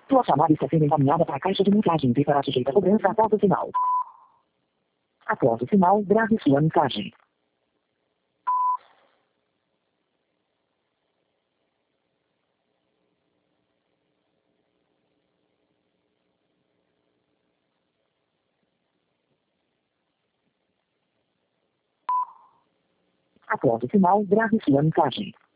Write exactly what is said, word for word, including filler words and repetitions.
Sua chamada está sendo encaminhada para a caixa de mensagens e será sujeita a cobrança após o sinal. Após o sinal, grave sua mensagem. Após o sinal, grave sua mensagem.